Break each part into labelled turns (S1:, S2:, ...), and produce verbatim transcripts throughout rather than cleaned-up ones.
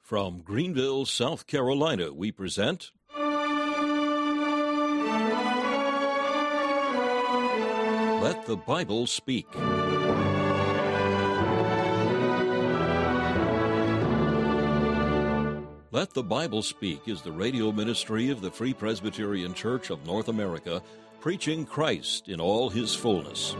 S1: From Greenville, South Carolina, we present Let the Bible Speak. Let the Bible Speak is the radio ministry of the Free Presbyterian Church of North America, preaching Christ in all his fullness.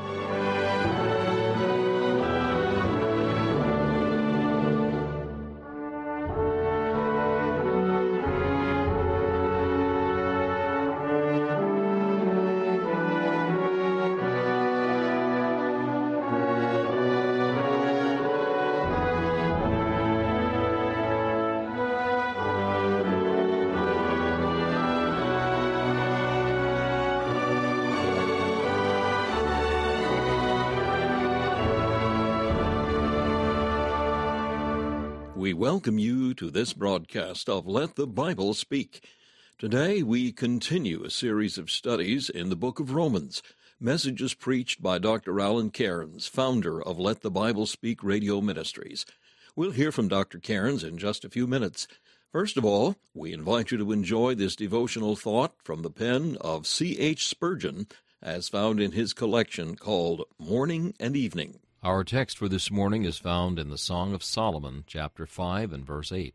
S1: We welcome you to this broadcast of Let the Bible Speak. Today we continue a series of studies in the book of Romans, messages preached by Doctor Alan Cairns, founder of Let the Bible Speak Radio Ministries. We'll hear from Doctor Cairns in just a few minutes. First of all, we invite you to enjoy this devotional thought from the pen of C H Spurgeon, as found in his collection called Morning and Evening.
S2: Our text for this morning is found in the Song of Solomon, chapter five and verse eight.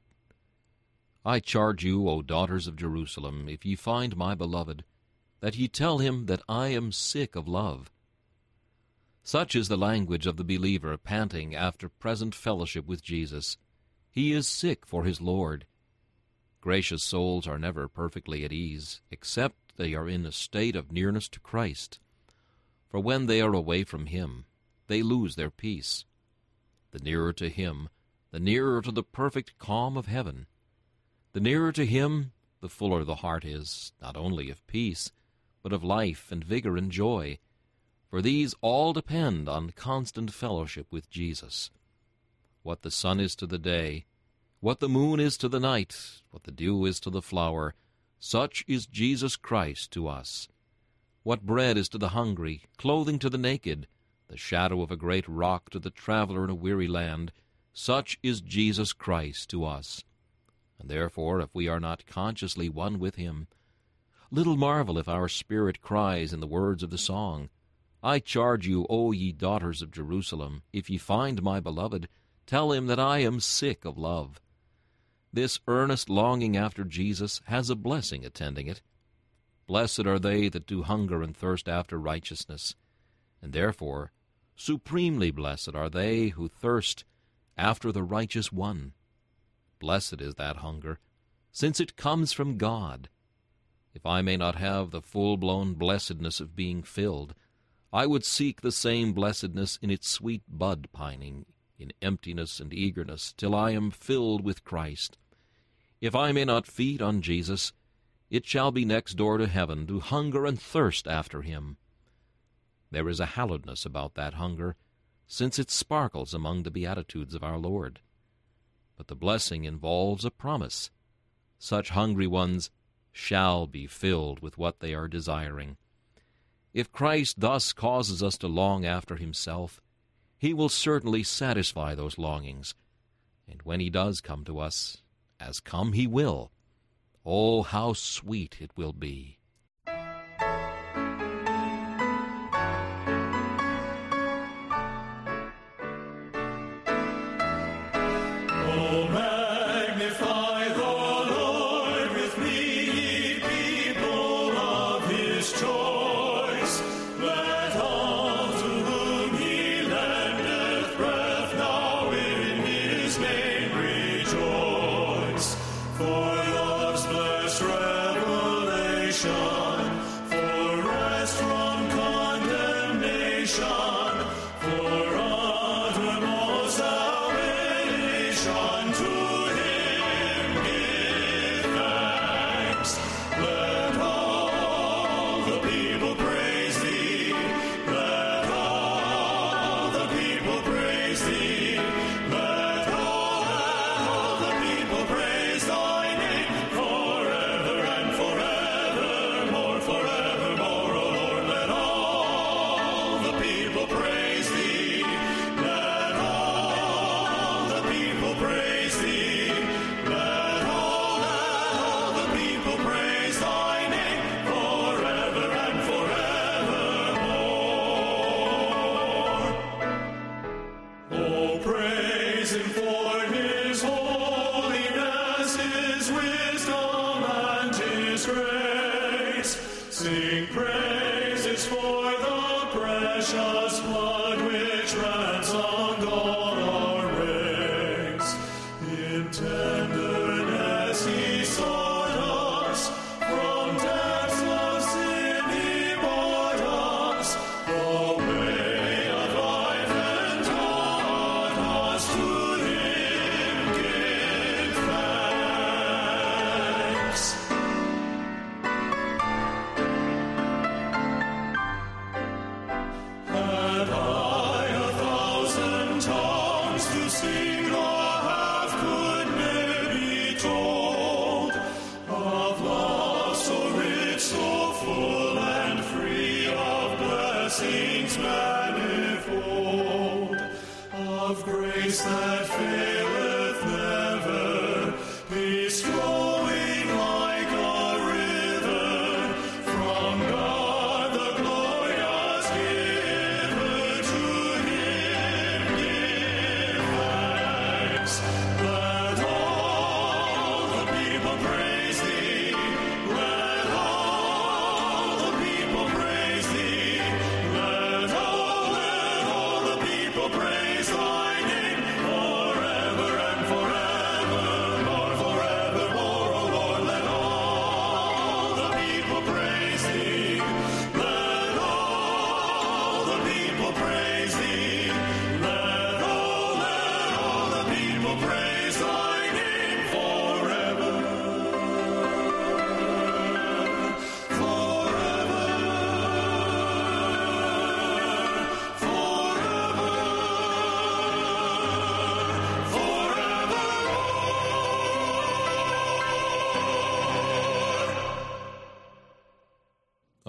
S2: I charge you, O daughters of Jerusalem, if ye find my beloved, that ye tell him that I am sick of love. Such is the language of the believer panting after present fellowship with Jesus. He is sick for his Lord. Gracious souls are never perfectly at ease, except they are in a state of nearness to Christ. For when they are away from him, they lose their peace. The nearer to him, the nearer to the perfect calm of heaven. The nearer to him, the fuller the heart is, not only of peace, but of life and vigor and joy, for these all depend on constant fellowship with Jesus. What the sun is to the day, what the moon is to the night, what the dew is to the flower, such is Jesus Christ to us. What bread is to the hungry, clothing to the naked, the shadow of a great rock to the traveler in a weary land, such is Jesus Christ to us. And therefore, if we are not consciously one with him, little marvel if our spirit cries in the words of the song, I charge you, O ye daughters of Jerusalem, if ye find my beloved, tell him that I am sick of love. This earnest longing after Jesus has a blessing attending it. Blessed are they that do hunger and thirst after righteousness, and therefore supremely blessed are they who thirst after the righteous one. Blessed is that hunger, since it comes from God. If I may not have the full-blown blessedness of being filled, I would seek the same blessedness in its sweet bud pining, in emptiness and eagerness, till I am filled with Christ. If I may not feed on Jesus, it shall be next door to heaven to hunger and thirst after him. There is a hallowedness about that hunger, since it sparkles among the beatitudes of our Lord. But the blessing involves a promise. Such hungry ones shall be filled with what they are desiring. If Christ thus causes us to long after himself, he will certainly satisfy those longings. And when he does come to us, as come he will, oh, how sweet it will be.
S3: Praise thee, let all the people praise thy name.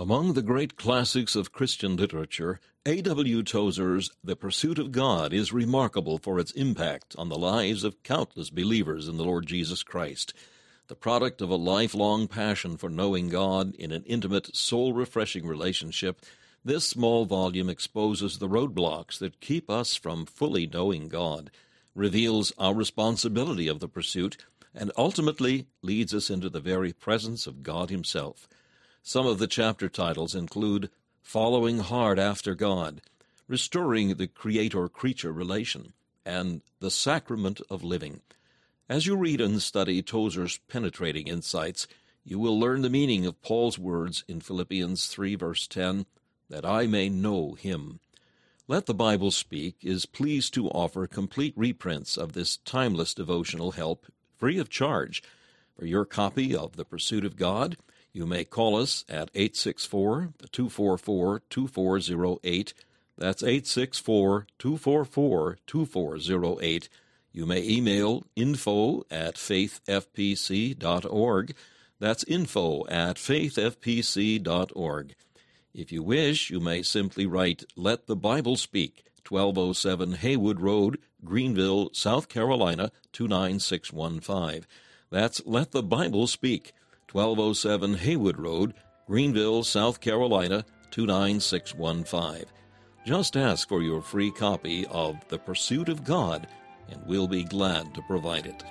S1: Among the great classics of Christian literature, A W Tozer's The Pursuit of God is remarkable for its impact on the lives of countless believers in the Lord Jesus Christ. The product of a lifelong passion for knowing God in an intimate, soul-refreshing relationship, this small volume exposes the roadblocks that keep us from fully knowing God, reveals our responsibility of the pursuit, and ultimately leads us into the very presence of God Himself. Some of the chapter titles include Following Hard After God, Restoring the Creator-Creature Relation, and The Sacrament of Living. As you read and study Tozer's penetrating insights, you will learn the meaning of Paul's words in Philippians three, verse ten, that I may know Him. Let the Bible Speak is pleased to offer complete reprints of this timeless devotional help free of charge. For your copy of The Pursuit of God, you may call us at eight six four, two four four, two four zero eight. That's eight six four, two four four, two four zero eight. You may email info at faith f p c dot org. That's info at faith f p c dot org. If you wish, you may simply write Let the Bible Speak, twelve oh seven Haywood Road, Greenville, South Carolina, two nine six one five. That's Let the Bible Speak, twelve oh seven Haywood Road, Greenville, South Carolina, two nine six one five. Just ask for your free copy of The Pursuit of God, and we'll be glad to provide it.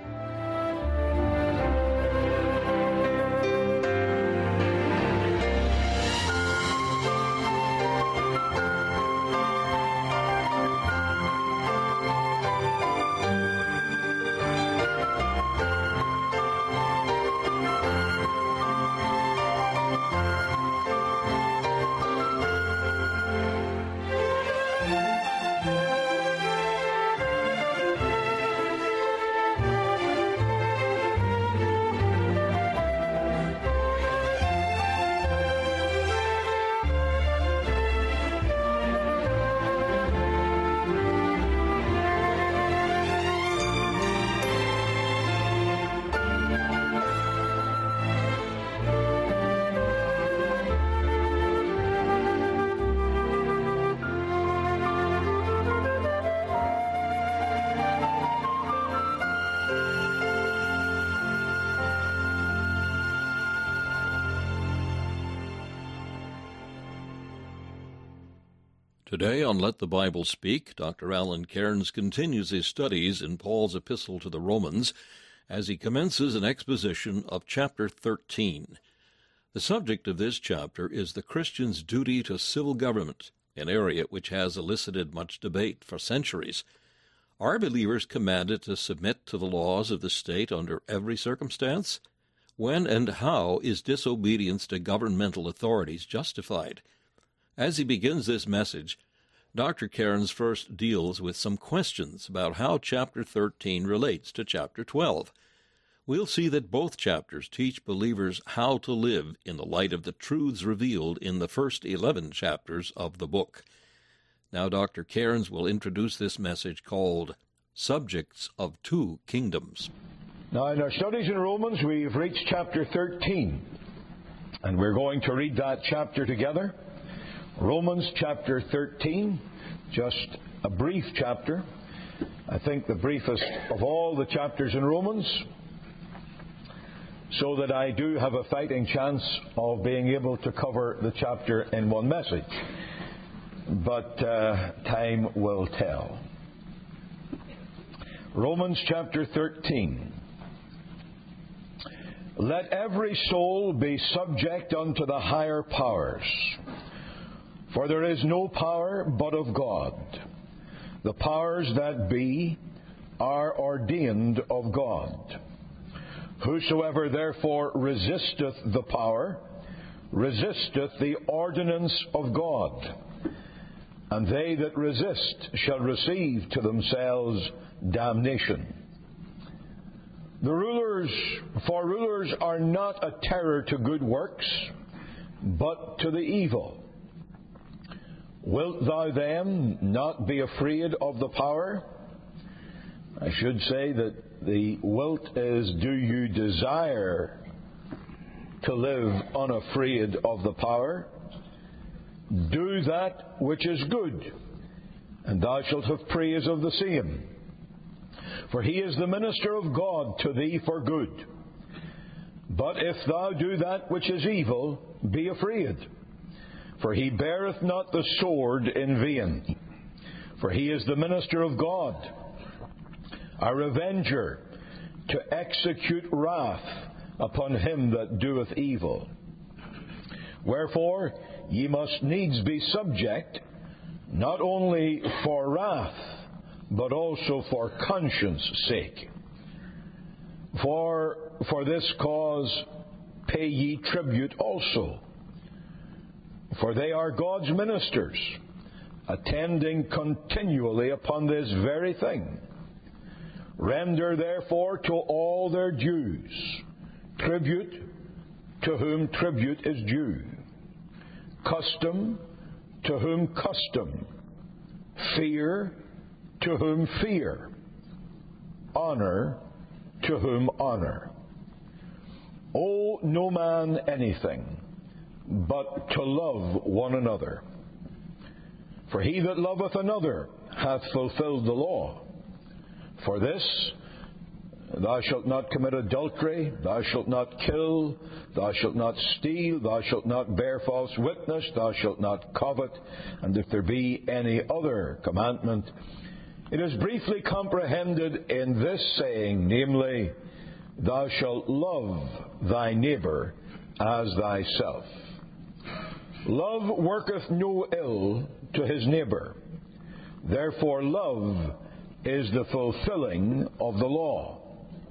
S1: Today on Let the Bible Speak, Doctor Alan Cairns continues his studies in Paul's epistle to the Romans as he commences an exposition of chapter thirteen. The subject of this chapter is the Christian's duty to civil government, an area which has elicited much debate for centuries. Are believers commanded to submit to the laws of the state under every circumstance? When and how is disobedience to governmental authorities justified? As he begins this message, Doctor Cairns first deals with some questions about how chapter thirteen relates to chapter twelve. We'll see that both chapters teach believers how to live in the light of the truths revealed in the first eleven chapters of the book. Now Doctor Cairns will introduce this message called Subjects of Two Kingdoms.
S3: Now in our studies in Romans, we've reached chapter thirteen, and we're going to read that chapter together. Romans chapter thirteen, just a brief chapter. I think the briefest of all the chapters in Romans, so that I do have a fighting chance of being able to cover the chapter in one message. But uh, time will tell. Romans chapter thirteen. Let every soul be subject unto the higher powers. For there is no power but of God. The powers that be are ordained of God. Whosoever therefore resisteth the power, resisteth the ordinance of God. And they that resist shall receive to themselves damnation. The rulers, for rulers are not a terror to good works, but to the evil. Wilt thou then not be afraid of the power? I should say that the wilt is, do you desire to live unafraid of the power. Do that which is good, and thou shalt have praise of the same. For he is the minister of God to thee for good. But if thou do that which is evil, be afraid. For he beareth not the sword in vain. For he is the minister of God, a revenger, to execute wrath upon him that doeth evil. Wherefore ye must needs be subject, not only for wrath, but also for conscience' sake. For for this cause pay ye tribute also. For they are God's ministers, attending continually upon this very thing. Render therefore to all their dues, tribute to whom tribute is due, custom to whom custom, fear to whom fear, honor to whom honor. Owe no man anything, but to love one another. For he that loveth another hath fulfilled the law. For this, thou shalt not commit adultery, thou shalt not kill, thou shalt not steal, thou shalt not bear false witness, thou shalt not covet, and if there be any other commandment, it is briefly comprehended in this saying, namely, thou shalt love thy neighbour as thyself. Love worketh no ill to his neighbour. Therefore love is the fulfilling of the law.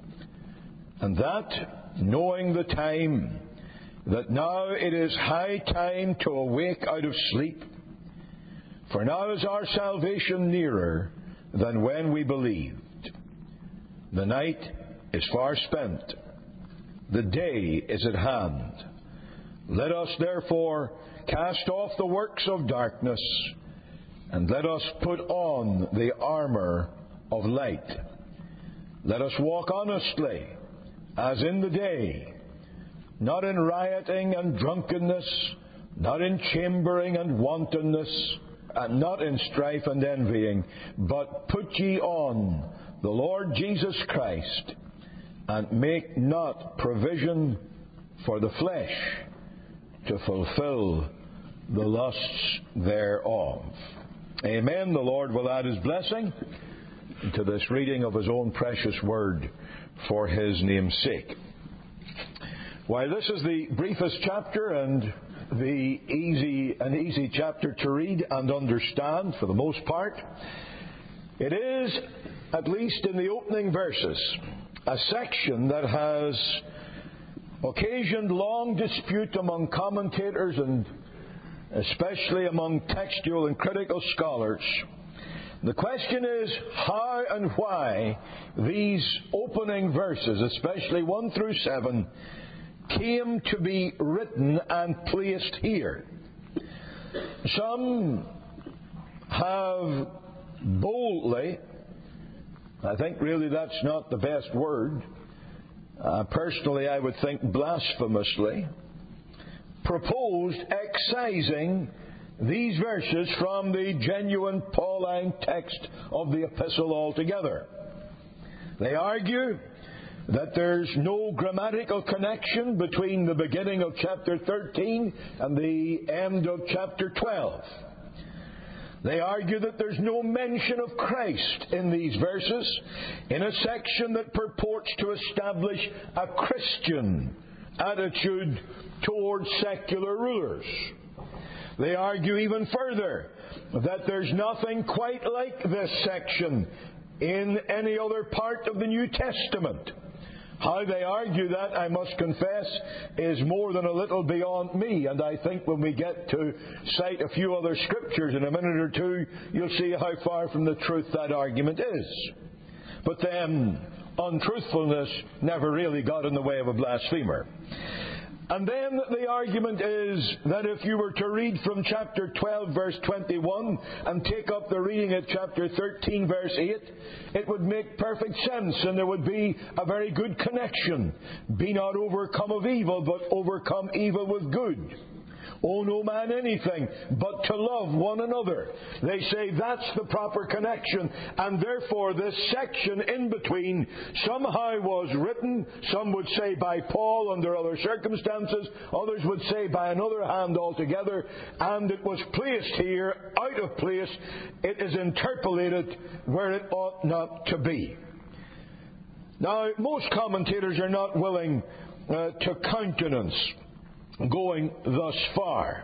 S3: And that, knowing the time, that now it is high time to awake out of sleep, for now is our salvation nearer than when we believed. The night is far spent, the day is at hand. Let us therefore cast off the works of darkness, and let us put on the armour of light. Let us walk honestly, as in the day, not in rioting and drunkenness, not in chambering and wantonness, and not in strife and envying, but put ye on the Lord Jesus Christ, and make not provision for the flesh to fulfill the lusts thereof. Amen. The Lord will add His blessing to this reading of His own precious word for His name's sake. While this is the briefest chapter and the easy an easy chapter to read and understand for the most part, it is, at least in the opening verses, a section that has occasioned long dispute among commentators and especially among textual and critical scholars. The question is how and why these opening verses, especially one through seven, came to be written and placed here. Some have boldly, I think really that's not the best word, uh, personally I would think blasphemously, proposed excising these verses from the genuine Pauline text of the epistle altogether. They argue that there's no grammatical connection between the beginning of chapter thirteen and the end of chapter twelve. They argue that there's no mention of Christ in these verses in a section that purports to establish a Christian attitude towards secular rulers. They argue even further that there's nothing quite like this section in any other part of the New Testament. How they argue that, I must confess, is more than a little beyond me, and I think when we get to cite a few other scriptures in a minute or two, you'll see how far from the truth that argument is. But then, untruthfulness never really got in the way of a blasphemer. And then the argument is that if you were to read from chapter twelve, verse twenty-one, and take up the reading at chapter thirteen, verse eight, it would make perfect sense, and there would be a very good connection. Be not overcome of evil, but overcome evil with good. Owe no man anything but to love one another. They say that's the proper connection, and therefore this section in between somehow was written, some would say by Paul under other circumstances, others would say by another hand altogether, and it was placed here out of place. It is interpolated where it ought not to be. Now, most commentators are not willing uh, to countenance going thus far.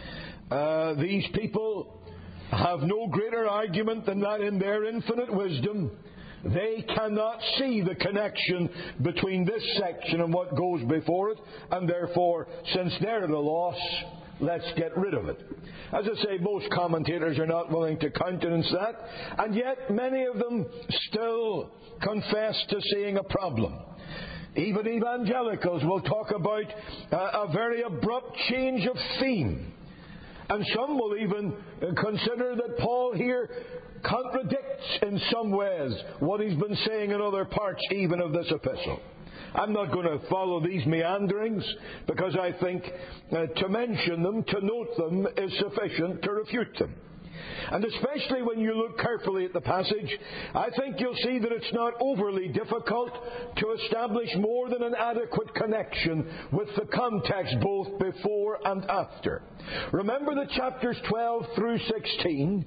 S3: Uh, these people have no greater argument than that in their infinite wisdom they cannot see the connection between this section and what goes before it, and therefore, since they're at a loss, let's get rid of it. As I say, most commentators are not willing to countenance that, and yet many of them still confess to seeing a problem. Even evangelicals will talk about uh, a very abrupt change of theme. And some will even consider that Paul here contradicts in some ways what he's been saying in other parts even of this epistle. I'm not going to follow these meanderings, because I think uh, to mention them, to note them, is sufficient to refute them. And especially when you look carefully at the passage, I think you'll see that it's not overly difficult to establish more than an adequate connection with the context both before and after. Remember that chapters twelve through sixteen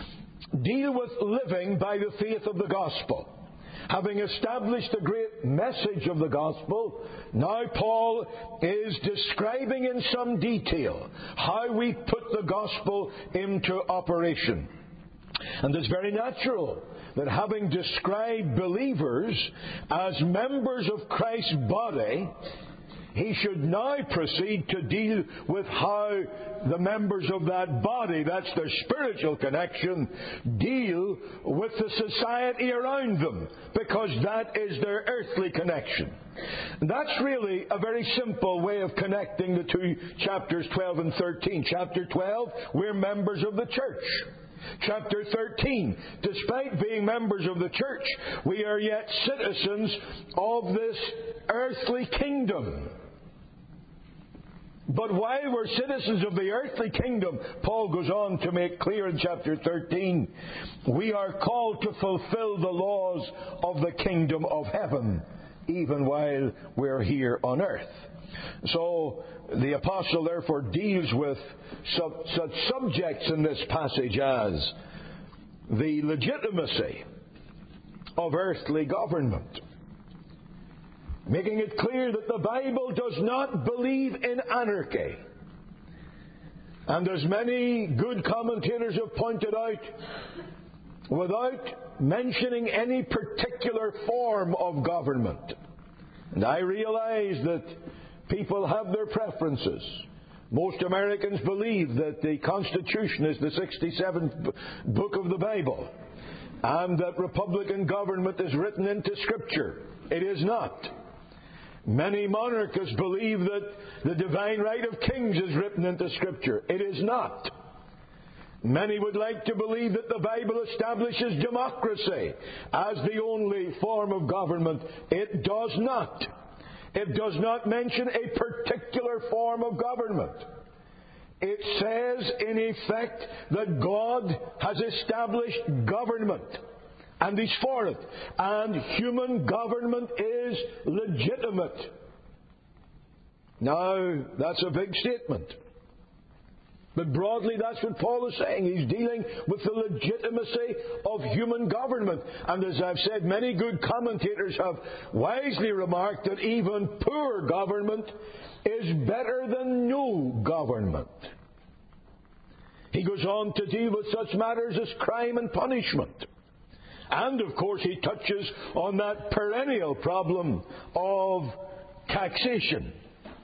S3: deal with living by the faith of the gospel. Having established the great message of the gospel, now Paul is describing in some detail how we put the gospel into operation. And it's very natural that having described believers as members of Christ's body, he should now proceed to deal with how the members of that body, that's their spiritual connection, deal with the society around them, because that is their earthly connection. And that's really a very simple way of connecting the two chapters twelve and thirteen. Chapter twelve, we're members of the church. Chapter thirteen, despite being members of the church, we are yet citizens of this earthly kingdom. But while we're citizens of the earthly kingdom, Paul goes on to make clear in chapter thirteen, we are called to fulfill the laws of the kingdom of heaven, even while we're here on earth. So the apostle therefore deals with sub- such subjects in this passage as the legitimacy of earthly government, making it clear that the Bible does not believe in anarchy. And as many good commentators have pointed out, without mentioning any particular form of government. And I realize that people have their preferences. Most Americans believe that the Constitution is the sixty-seventh book of the Bible, and that Republican government is written into Scripture. It is not. Many monarchists believe that the divine right of kings is written into Scripture. It is not. Many would like to believe that the Bible establishes democracy as the only form of government. It does not. It does not mention a particular form of government. It says, in effect, that God has established government, and He's for it. And human government is legitimate. Now, that's a big statement. But broadly, that's what Paul is saying. He's dealing with the legitimacy of human government. And as I've said, many good commentators have wisely remarked that even poor government is better than no government. He goes on to deal with such matters as crime and punishment. And, of course, he touches on that perennial problem of taxation.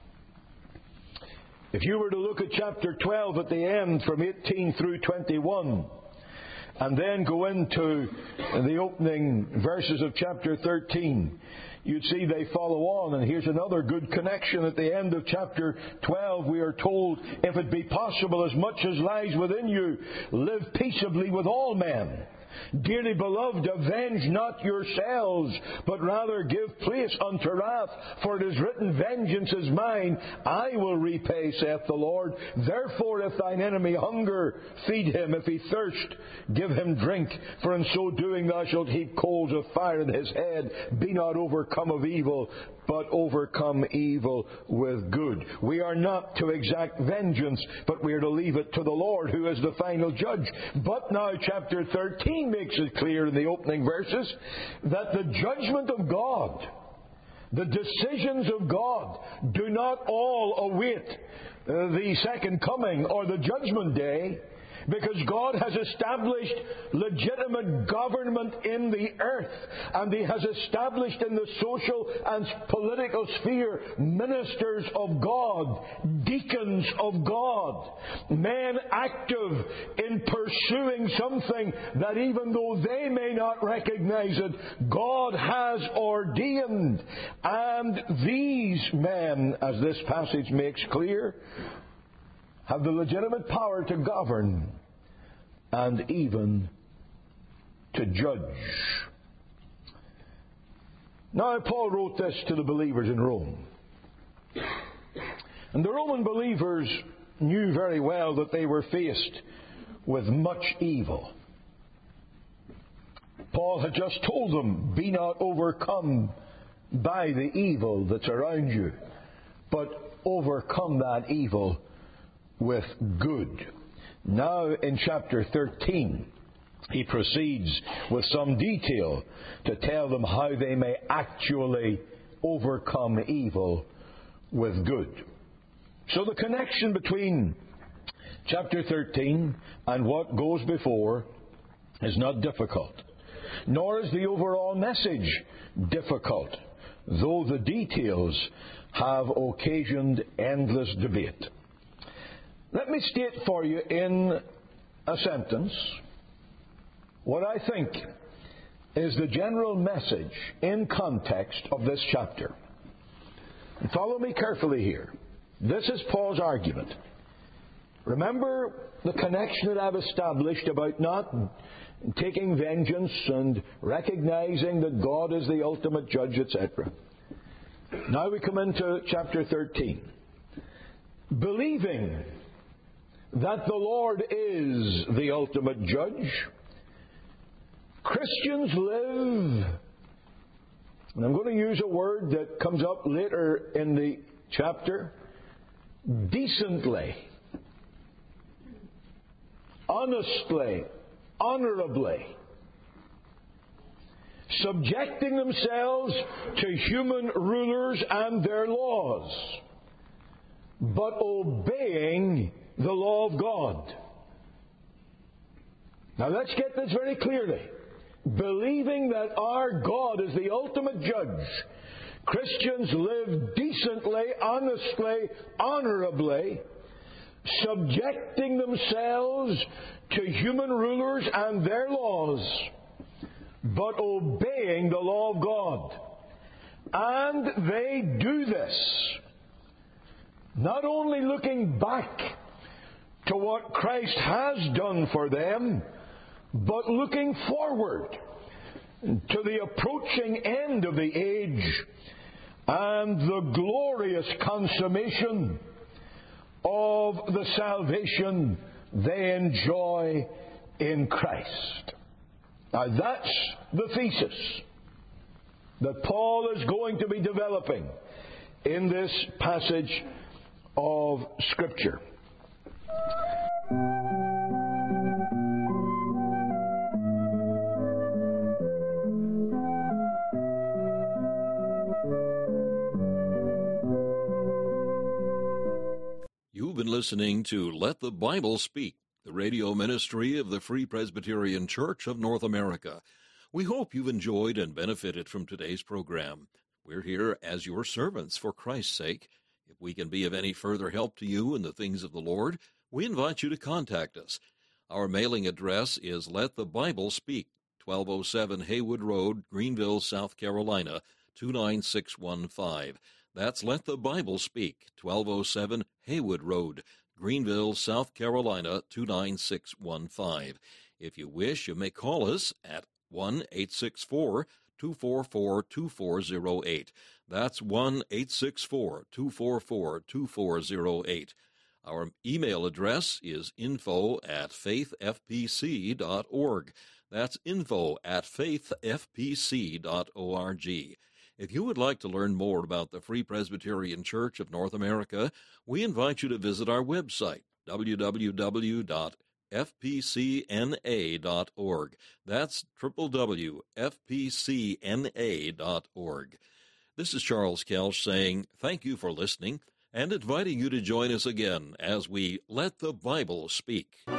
S3: If you were to look at chapter twelve at the end from eighteen through twenty-one, and then go into the opening verses of chapter thirteen, you'd see they follow on. And here's another good connection. At the end of chapter twelve, we are told, if it be possible, as much as lies within you, live peaceably with all men. Dearly beloved, avenge not yourselves, but rather give place unto wrath. For it is written, vengeance is mine, I will repay, saith the Lord. Therefore, if thine enemy hunger, feed him. If he thirst, give him drink. For in so doing thou shalt heap coals of fire in his head. Be not overcome of evil, but overcome evil with good. We are not to exact vengeance, but we are to leave it to the Lord, who is the final judge. But now chapter thirteen makes it clear in the opening verses that the judgment of God, the decisions of God, do not all await uh, the second coming or the judgment day, because God has established legitimate government in the earth, and He has established in the social and political sphere ministers of God, deacons of God, men active in pursuing something that, even though they may not recognize it, God has ordained. And these men, as this passage makes clear, have the legitimate power to govern and even to judge. Now, Paul wrote this to the believers in Rome. And the Roman believers knew very well that they were faced with much evil. Paul had just told them, be not overcome by the evil that's around you, but overcome that evil with good. Now in chapter thirteen, he proceeds with some detail to tell them how they may actually overcome evil with good. So the connection between chapter thirteen and what goes before is not difficult, nor is the overall message difficult, though the details have occasioned endless debate. Let me state for you in a sentence what I think is the general message in context of this chapter. And follow me carefully here. This is Paul's argument. Remember the connection that I've established about not taking vengeance and recognizing that God is the ultimate judge, et cetera. Now we come into chapter thirteen. Believing that the Lord is the ultimate judge, Christians live, and I'm going to use a word that comes up later in the chapter, decently, honestly, honorably, subjecting themselves to human rulers and their laws, but obeying the law of God. Now let's get this very clearly. Believing that our God is the ultimate judge, Christians live decently, honestly, honorably, subjecting themselves to human rulers and their laws, but obeying the law of God. And they do this not only looking back to what Christ has done for them, but looking forward to the approaching end of the age and the glorious consummation of the salvation they enjoy in Christ. Now that's the thesis that Paul is going to be developing in this passage of Scripture.
S1: You've been listening to Let the Bible Speak, the radio ministry of the Free Presbyterian Church of North America. We hope you've enjoyed and benefited from today's program. We're here as your servants for Christ's sake. If we can be of any further help to you in the things of the Lord, we invite you to contact us. Our mailing address is Let the Bible Speak, twelve oh seven Haywood Road, Greenville, South Carolina, two nine six one five. That's Let the Bible Speak, twelve oh seven Haywood Road, Greenville, South Carolina, two nine six one five. If you wish, you may call us at one eight six four, two four four, two four zero eight. That's one eight six four, two four four, two four zero eight. Our email address is info at faith f p c dot org. That's info at faith f p c dot org. If you would like to learn more about the Free Presbyterian Church of North America, we invite you to visit our website, w w w dot f p c n a dot org. That's w w w dot f p c n a dot org. This is Charles Kelsch saying thank you for listening and inviting you to join us again as we Let the Bible Speak.